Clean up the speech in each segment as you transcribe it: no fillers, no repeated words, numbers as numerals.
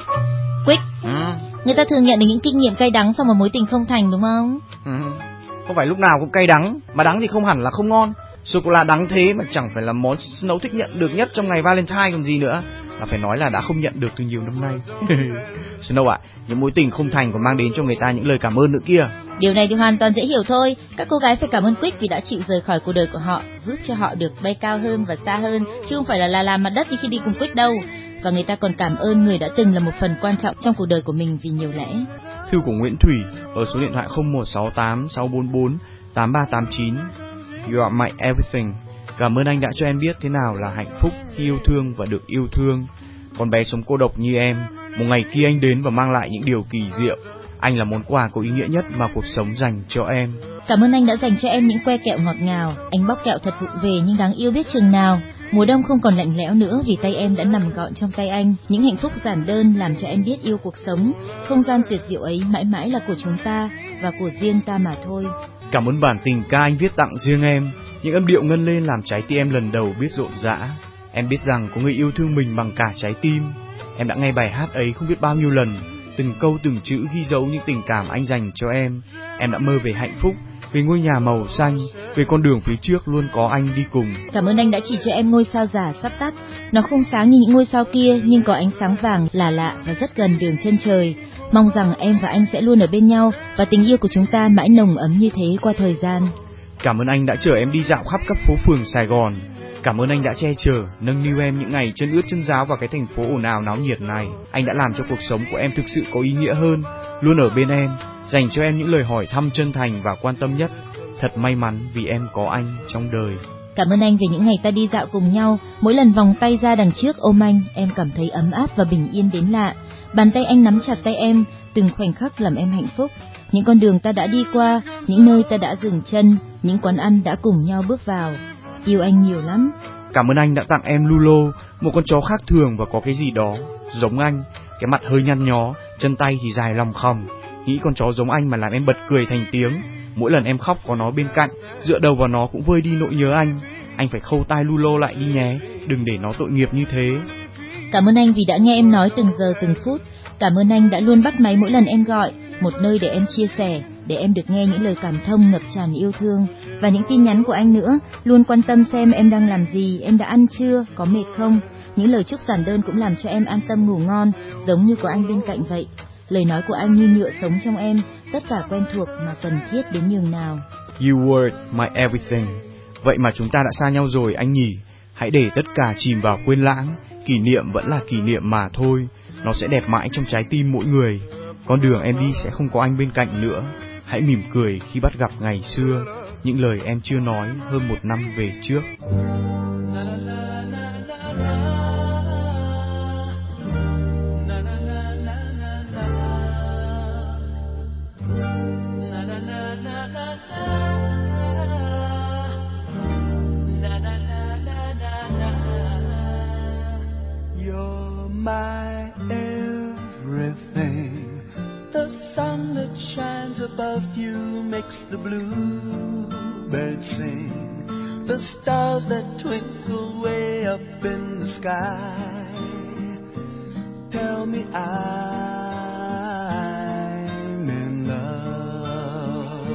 Quick, người ta thường nhận được những kinh nghiệm cay đắng sau một mối tình không thành đúng không? Không phải lúc nào cũng cay đắng, mà đắng thì không hẳn là không ngon. Sô-cô-la đắng thế mà chẳng phải là món Snow thích nhận được nhất trong ngày Valentine còn gì nữa. Là phải nói là đã không nhận được từ nhiều năm nay. Snow ạ, những mối tình không thành còn mang đến cho người ta những lời cảm ơn nữa kia. Điều này thì hoàn toàn dễ hiểu thôi. Các cô gái phải cảm ơn Quick vì đã chịu rời khỏi cuộc đời của họ, giúp cho họ được bay cao hơn và xa hơn, chứ không phải là làm mặt đất như khi đi cùng Quick đâu. Và người ta còn cảm ơn người đã từng là một phần quan trọng trong cuộc đời của mình vì nhiều lẽ. Thư của Nguyễn Thủy ở số điện thoại 0168 644 8389. You are my everything. Cảm ơn anh đã cho em biết thế nào là hạnh phúc khi yêu thương và được yêu thương. Con bé sống cô độc như em, một ngày kia anh đến và mang lại những điều kỳ diệu. Anh là món quà có ý nghĩa nhất mà cuộc sống dành cho em. Cảm ơn anh đã dành cho em những que kẹo ngọt ngào. Anh bóc kẹo thật vụng về nhưng đáng yêu biết chừng nào. Mùa đông không còn lạnh lẽo nữa vì tay em đã nằm gọn trong tay anh. Những hạnh phúc giản đơn làm cho em biết yêu cuộc sống. Không gian tuyệt diệu ấy mãi mãi là của chúng ta và của riêng ta mà thôi. Cảm ơn bản tình ca anh viết tặng riêng em. Những âm điệu ngân lên làm trái tim em lần đầu biết rộn rã. Em biết rằng có người yêu thương mình bằng cả trái tim. Em đã nghe bài hát ấy không biết bao nhiêu lần. Từng câu từng chữ ghi dấu những tình cảm anh dành cho em. Em đã mơ về hạnh phúc, về ngôi nhà màu xanh, về con đường phía trước luôn có anh đi cùng. Cảm ơn anh đã chỉ cho em ngôi sao già sắp tắt. Nó không sáng như những ngôi sao kia nhưng có ánh sáng vàng là lạ và rất gần đường chân trời. Mong rằng em và anh sẽ luôn ở bên nhau và tình yêu của chúng ta mãi nồng ấm như thế qua thời gian. Cảm ơn anh đã chở em đi dạo khắp các phố phường Sài Gòn. Cảm ơn anh đã che chở, nâng niu em những ngày chân ướt chân ráo vào cái thành phố ồn ào náo nhiệt này. Anh đã làm cho cuộc sống của em thực sự có ý nghĩa hơn, luôn ở bên em, dành cho em những lời hỏi thăm chân thành và quan tâm nhất. Thật may mắn vì em có anh trong đời. Cảm ơn anh vì những ngày ta đi dạo cùng nhau, mỗi lần vòng tay ra đằng trước ôm anh, em cảm thấy ấm áp và bình yên đến lạ. Bàn tay anh nắm chặt tay em, từng khoảnh khắc làm em hạnh phúc. Những con đường ta đã đi qua, những nơi ta đã dừng chân, những quán ăn đã cùng nhau bước vào. Yêu anh nhiều lắm. Cảm ơn anh đã tặng em Lulo, một con chó khác thường và có cái gì đó giống anh. Cái mặt hơi nhăn nhó, chân tay thì dài lòng khòng. Nghĩ con chó giống anh mà làm em bật cười thành tiếng. Mỗi lần em khóc có nó bên cạnh, dựa đầu vào nó cũng vơi đi nỗi nhớ anh. Anh phải khâu tai Lulo lại đi nhé, đừng để nó tội nghiệp như thế. Cảm ơn anh vì đã nghe em nói từng giờ từng phút. Cảm ơn anh đã luôn bắt máy mỗi lần em gọi, một nơi để em chia sẻ, để em được nghe những lời cảm thông ngập tràn yêu thương. Và những tin nhắn của anh nữa, luôn quan tâm xem em đang làm gì, em đã ăn chưa, có mệt không. Những lời chúc giản đơn cũng làm cho em an tâm ngủ ngon, giống như có anh bên cạnh vậy. Lời nói của anh như nhựa sống trong em, tất cả quen thuộc mà cần thiết đến nhường nào. You were my everything. Vậy mà chúng ta đã xa nhau rồi anh nhỉ. Hãy để tất cả chìm vào quên lãng. Kỷ niệm vẫn là kỷ niệm mà thôi. Nó sẽ đẹp mãi trong trái tim mỗi người. Con đường em đi sẽ không có anh bên cạnh nữa. Hãy mỉm cười khi bắt gặp ngày xưa. Những lời em chưa nói hơn 1 năm về trước. You're my everything. The sun that shines above you makes the bluebirds sing. The stars that twinkle way up in the sky tell me I'm in love.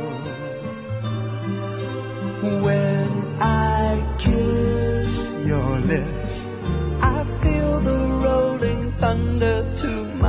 When I kiss your lips, I feel the rolling thunder to my